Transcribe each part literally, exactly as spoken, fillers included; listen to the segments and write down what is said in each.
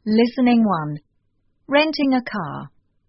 Listening one. Renting a car.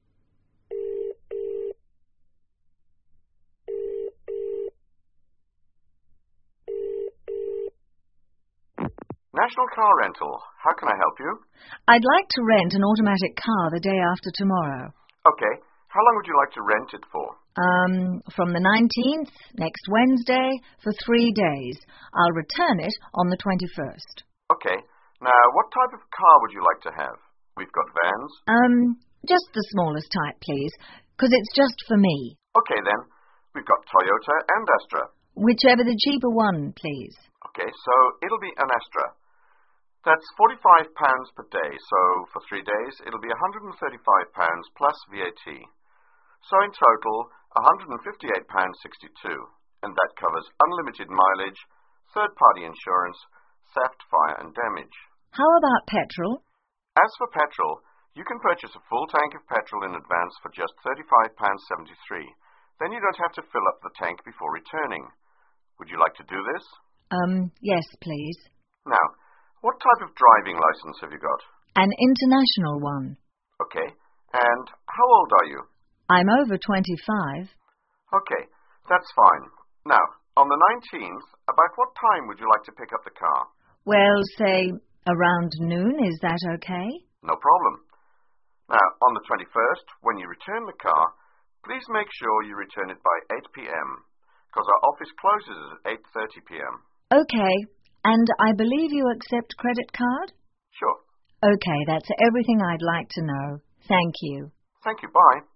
National Car Rental. How can I help you? I'd like to rent an automatic car the day after tomorrow. Okay. How long would you like to rent it for? Um, from the nineteenth, next Wednesday, for three days. I'll return it on the twenty-first. Okay. Now, what type of car would you like to have? We've got vans. Um, just the smallest type, please, because it's just for me. Okay, then. We've got Toyota and Astra. Whichever the cheaper one, please. Okay, so it'll be an Astra. That's forty-five pounds per day, so for three days it'll be one hundred thirty-five pounds plus V A T. So in total, one hundred fifty-eight pounds sixty-two, and that covers unlimited mileage, third-party insurance, theft, fire and damage. How about petrol? As for petrol, you can purchase a full tank of petrol in advance for just thirty-five pounds seventy-three. Then you don't have to fill up the tank before returning. Would you like to do this? Um, yes, please. Now, what type of driving license have you got? An international one. Okay. And how old are you? I'm over twenty-five. Okay, that's fine. Now, on the nineteenth, about what time would you like to pick up the car? Well, say around noon, is that okay? No problem. Now, on the twenty-first, when you return the car, please make sure you return it by eight p.m., because our office closes at eight thirty p.m. Okay. And I believe you accept credit card? Sure. Okay, that's everything I'd like to know. Thank you. Thank you. Bye.